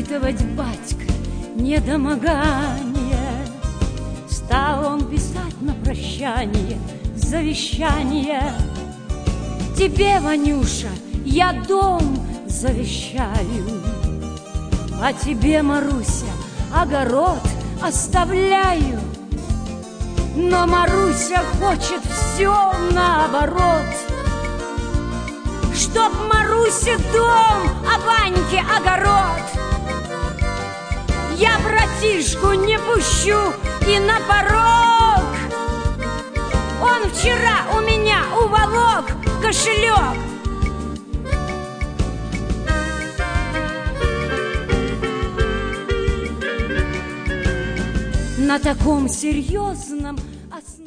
испытывать батька недомогание. Стал он писать на прощание завещание. Тебе, Ванюша, я дом завещаю, а тебе, Маруся, огород оставляю. Но Маруся хочет все наоборот. Чтоб Марусе дом, а Ваньке огород. Я братишку не пущу и на порог. Он вчера у меня уволок кошелек. На таком серьезном